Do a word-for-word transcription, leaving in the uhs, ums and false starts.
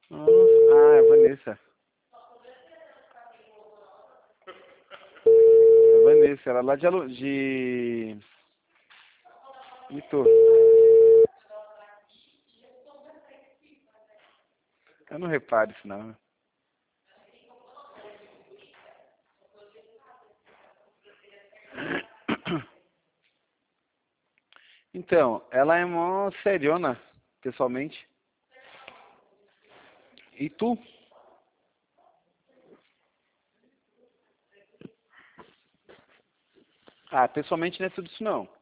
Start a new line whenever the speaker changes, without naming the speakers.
Ah, ah, é Vanessa. É Vanessa, ela é lá de, Alu- de... Itu. Eu não reparo isso não. Então, ela é mó seriona, pessoalmente. E tu? Ah, pessoalmente não é tudo isso não.